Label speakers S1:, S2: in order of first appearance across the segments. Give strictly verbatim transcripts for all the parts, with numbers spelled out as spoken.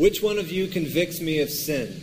S1: "Which one of you convicts me of sin?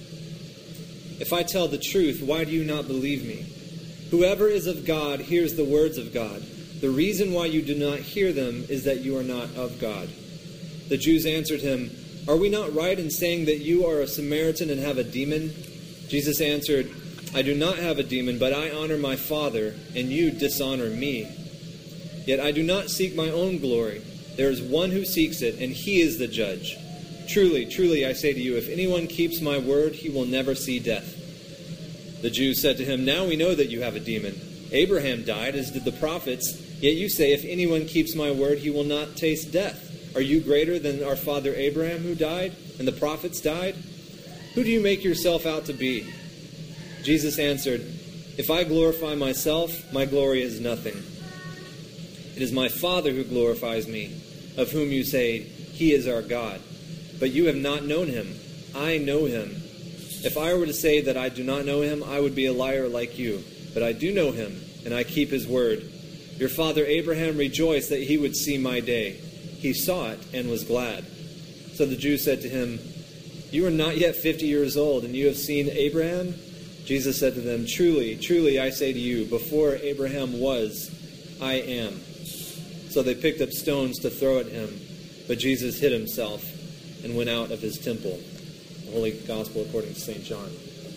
S1: If I tell the truth, why do you not believe me? Whoever is of God hears the words of God. The reason why you do not hear them is that you are not of God." The Jews answered him, "Are we not right in saying that you are a Samaritan and have a demon?" Jesus answered, "I do not have a demon, but I honor my Father, and you dishonor me. Yet I do not seek my own glory. There is one who seeks it, and he is the judge. Truly, truly, I say to you, if anyone keeps my word, he will never see death." The Jews said to him, "Now we know that you have a demon. Abraham died, as did the prophets, yet you say, if anyone keeps my word, he will not taste death. Are you greater than our father Abraham, who died, and the prophets died? Who do you make yourself out to be?" Jesus answered, "If I glorify myself, my glory is nothing. It is my Father who glorifies me, of whom you say, he is our God. But you have not known him. I know him. If I were to say that I do not know him, I would be a liar like you. But I do know him, and I keep his word. Your father Abraham rejoiced that he would see my day. He saw it and was glad." So the Jews said to him, "You are not yet fifty years old, and you have seen Abraham?" Jesus said to them, "Truly, truly, I say to you, before Abraham was, I am." So they picked up stones to throw at him, but Jesus hid himself and went out of his temple. The Holy Gospel according to Saint John.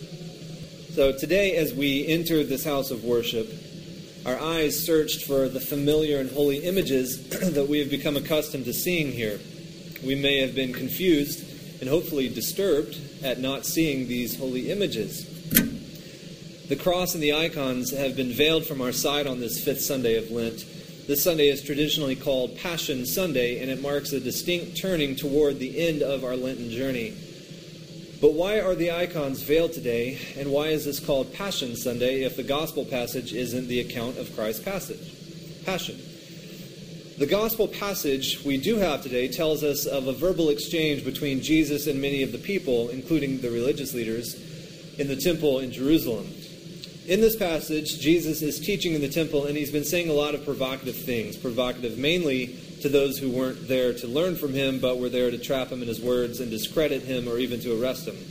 S1: So today, as we enter this house of worship, our eyes searched for the familiar and holy images that we have become accustomed to seeing here. We may have been confused and hopefully disturbed at not seeing these holy images. The cross and the icons have been veiled from our sight on this fifth Sunday of Lent. This Sunday is traditionally called Passion Sunday, and it marks a distinct turning toward the end of our Lenten journey. But why are the icons veiled today, and why is this called Passion Sunday if the gospel passage isn't the account of Christ's passage? Passion. The gospel passage we do have today tells us of a verbal exchange between Jesus and many of the people, including the religious leaders, in the temple in Jerusalem. In this passage, Jesus is teaching in the temple, and he's been saying a lot of provocative things. Provocative mainly to those who weren't there to learn from him, but were there to trap him in his words and discredit him or even to arrest him.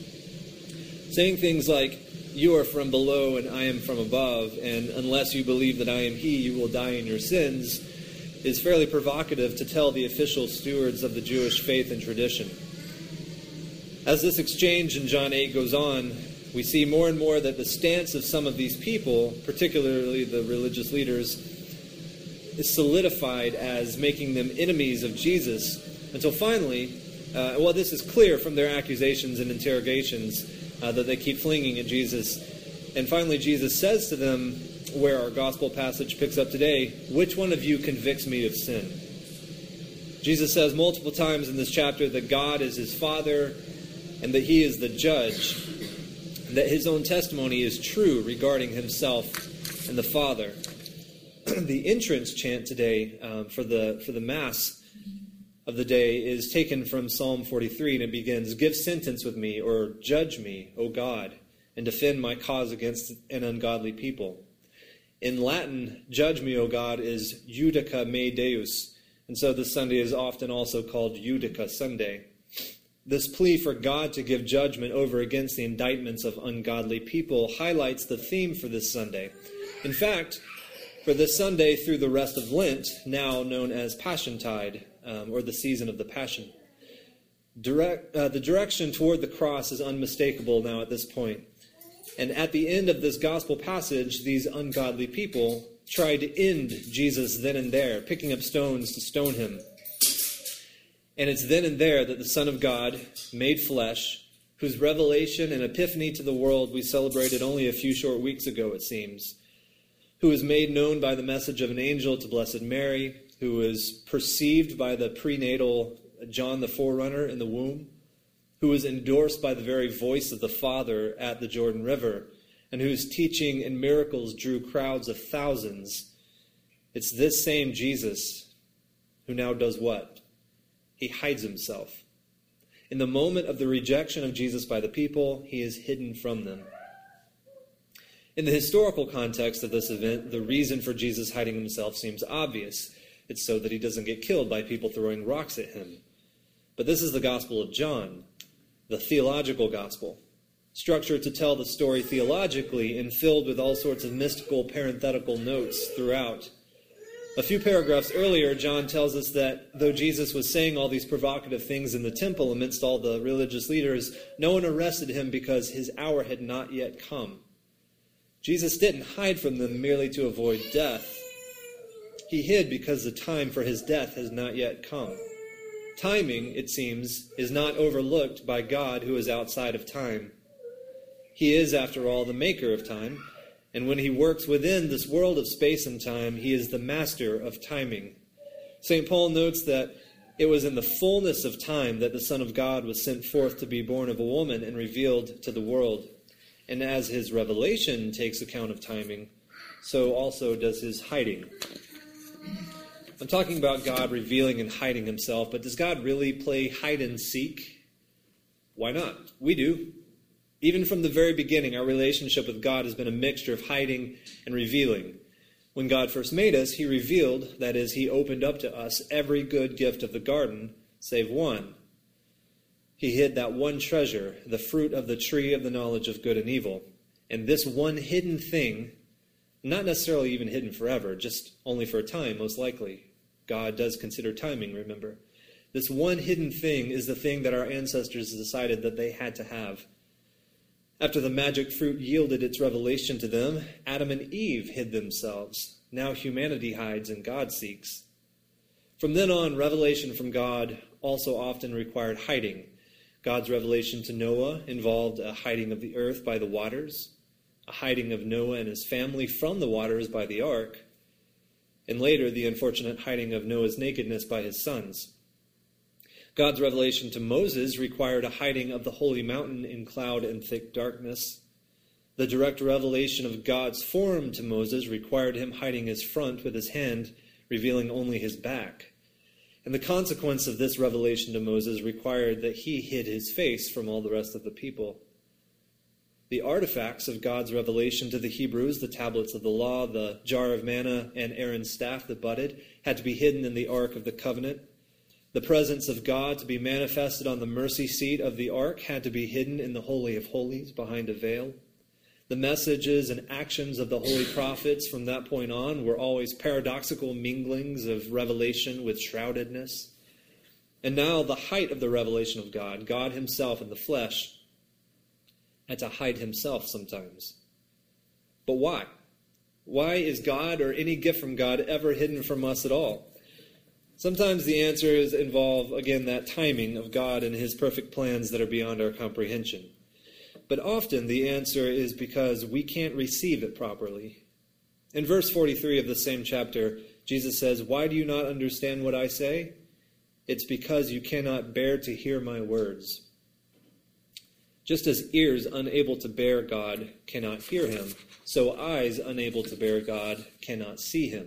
S1: Saying things like, "You are from below and I am from above, and unless you believe that I am he, you will die in your sins," is fairly provocative to tell the official stewards of the Jewish faith and tradition. As this exchange in John eight goes on, we see more and more that the stance of some of these people, particularly the religious leaders, is solidified as making them enemies of Jesus, until finally, uh, well, this is clear from their accusations and interrogations uh, that they keep flinging at Jesus. And finally, Jesus says to them, where our gospel passage picks up today, "Which one of you convicts me of sin?" Jesus says multiple times in this chapter that God is his Father and that he is the judge, and that his own testimony is true regarding himself and the Father. The entrance chant today um, for the for the Mass of the day is taken from Psalm forty-three, and it begins, "Give sentence with me," or "Judge me, O God, and defend my cause against an ungodly people." In Latin, "Judge me, O God," is Judica me Deus, and so this Sunday is often also called Judica Sunday. This plea for God to give judgment over against the indictments of ungodly people highlights the theme for this Sunday. In fact, for this Sunday through the rest of Lent, now known as Passiontide, um, or the season of the Passion. Direct, uh, the direction toward the cross is unmistakable now at this point. And at the end of this gospel passage, these ungodly people tried to end Jesus then and there, picking up stones to stone him. And it's then and there that the Son of God, made flesh, whose revelation and epiphany to the world we celebrated only a few short weeks ago, it seems, who was made known by the message of an angel to Blessed Mary, who was perceived by the prenatal John the Forerunner in the womb, who was endorsed by the very voice of the Father at the Jordan River, and whose teaching and miracles drew crowds of thousands. It's this same Jesus who now does what? He hides himself. In the moment of the rejection of Jesus by the people, he is hidden from them. In the historical context of this event, the reason for Jesus hiding himself seems obvious. It's so that he doesn't get killed by people throwing rocks at him. But this is the Gospel of John, the theological gospel, structured to tell the story theologically and filled with all sorts of mystical parenthetical notes throughout. A few paragraphs earlier, John tells us that though Jesus was saying all these provocative things in the temple amidst all the religious leaders, no one arrested him because his hour had not yet come. Jesus didn't hide from them merely to avoid death. He hid because the time for his death has not yet come. Timing, it seems, is not overlooked by God, who is outside of time. He is, after all, the maker of time, and when he works within this world of space and time, he is the master of timing. Saint Paul notes that it was in the fullness of time that the Son of God was sent forth to be born of a woman and revealed to the world. And as his revelation takes account of timing, so also does his hiding. I'm talking about God revealing and hiding himself, but does God really play hide and seek? Why not? We do. Even from the very beginning, our relationship with God has been a mixture of hiding and revealing. When God first made us, he revealed, that is, he opened up to us every good gift of the garden, save one. He hid that one treasure, the fruit of the tree of the knowledge of good and evil. And this one hidden thing, not necessarily even hidden forever, just only for a time, most likely. God does consider timing, remember. This one hidden thing is the thing that our ancestors decided that they had to have. After the magic fruit yielded its revelation to them, Adam and Eve hid themselves. Now humanity hides and God seeks. From then on, revelation from God also often required hiding. God's revelation to Noah involved a hiding of the earth by the waters, a hiding of Noah and his family from the waters by the ark, and later the unfortunate hiding of Noah's nakedness by his sons. God's revelation to Moses required a hiding of the holy mountain in cloud and thick darkness. The direct revelation of God's form to Moses required him hiding his front with his hand, revealing only his back. And the consequence of this revelation to Moses required that he hid his face from all the rest of the people. The artifacts of God's revelation to the Hebrews, the tablets of the law, the jar of manna, and Aaron's staff that budded, had to be hidden in the ark of the covenant. The presence of God to be manifested on the mercy seat of the ark had to be hidden in the Holy of Holies behind a veil. The messages and actions of the holy prophets from that point on were always paradoxical minglings of revelation with shroudedness. And now the height of the revelation of God, God himself in the flesh, had to hide himself sometimes. But why? Why is God or any gift from God ever hidden from us at all? Sometimes the answers involve, again, that timing of God and his perfect plans that are beyond our comprehension. But often the answer is because we can't receive it properly. In verse forty-three of the same chapter, Jesus says, "Why do you not understand what I say? It's because you cannot bear to hear my words." Just as ears unable to bear God cannot hear him, so eyes unable to bear God cannot see him.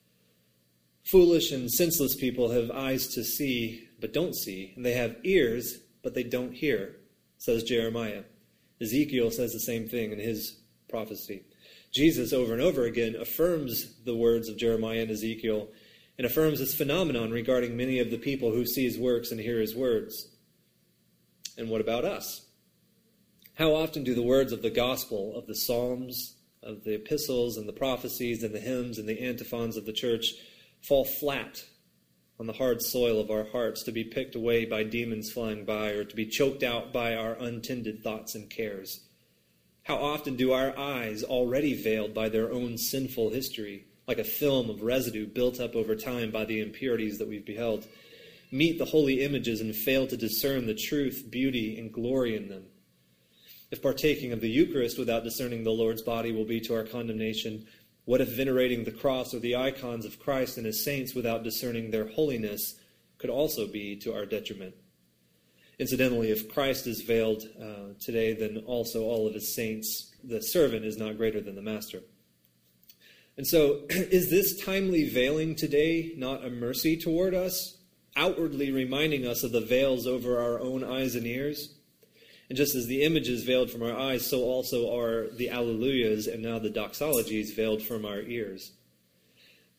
S1: Foolish and senseless people have eyes to see, but don't see, and they have ears, but they don't hear, says Jeremiah. Ezekiel says the same thing in his prophecy. Jesus, over and over again, affirms the words of Jeremiah and Ezekiel, and affirms this phenomenon regarding many of the people who see his works and hear his words. And what about us? How often do the words of the gospel, of the psalms, of the epistles, and the prophecies, and the hymns, and the antiphons of the church fall flat on the hard soil of our hearts, to be picked away by demons flying by, or to be choked out by our untended thoughts and cares? How often do our eyes, already veiled by their own sinful history, like a film of residue built up over time by the impurities that we've beheld, meet the holy images and fail to discern the truth, beauty, and glory in them? If partaking of the Eucharist without discerning the Lord's body will be to our condemnation, what if venerating the cross or the icons of Christ and his saints without discerning their holiness could also be to our detriment? Incidentally, if Christ is veiled uh, today, then also all of his saints, the servant is not greater than the master. And so, is this timely veiling today not a mercy toward us, outwardly reminding us of the veils over our own eyes and ears? And just as the images veiled from our eyes, so also are the alleluias and now the doxologies veiled from our ears.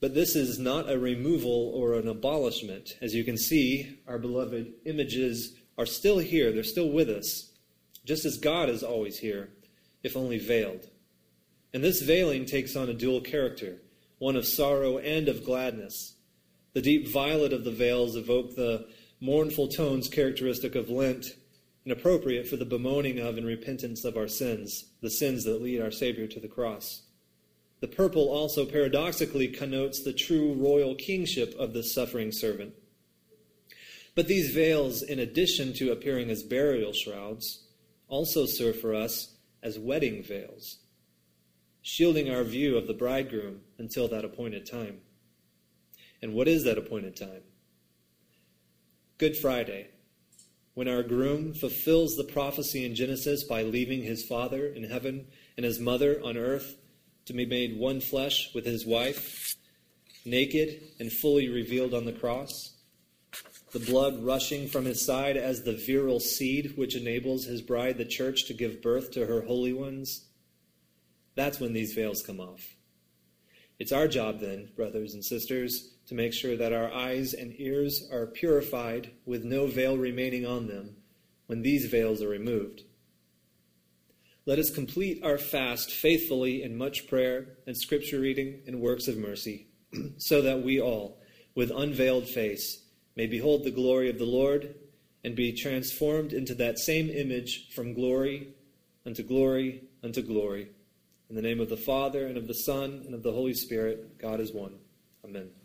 S1: But this is not a removal or an abolishment. As you can see, our beloved images are still here. They're still with us, just as God is always here, if only veiled. And this veiling takes on a dual character, one of sorrow and of gladness. The deep violet of the veils evoke the mournful tones characteristic of Lent and appropriate for the bemoaning of and repentance of our sins, the sins that lead our Savior to the cross. The purple also paradoxically connotes the true royal kingship of the suffering servant. But these veils, in addition to appearing as burial shrouds, also serve for us as wedding veils, shielding our view of the bridegroom until that appointed time. And what is that appointed time? Good Friday, when our groom fulfills the prophecy in Genesis by leaving his father in heaven and his mother on earth to be made one flesh with his wife, naked and fully revealed on the cross, the blood rushing from his side as the virile seed which enables his bride, the church, to give birth to her holy ones. That's when these veils come off. It's our job then, brothers and sisters, to make sure that our eyes and ears are purified with no veil remaining on them when these veils are removed. Let us complete our fast faithfully in much prayer and scripture reading and works of mercy, so that we all, with unveiled face, may behold the glory of the Lord and be transformed into that same image from glory unto glory unto glory. In the name of the Father, and of the Son, and of the Holy Spirit, God is one. Amen.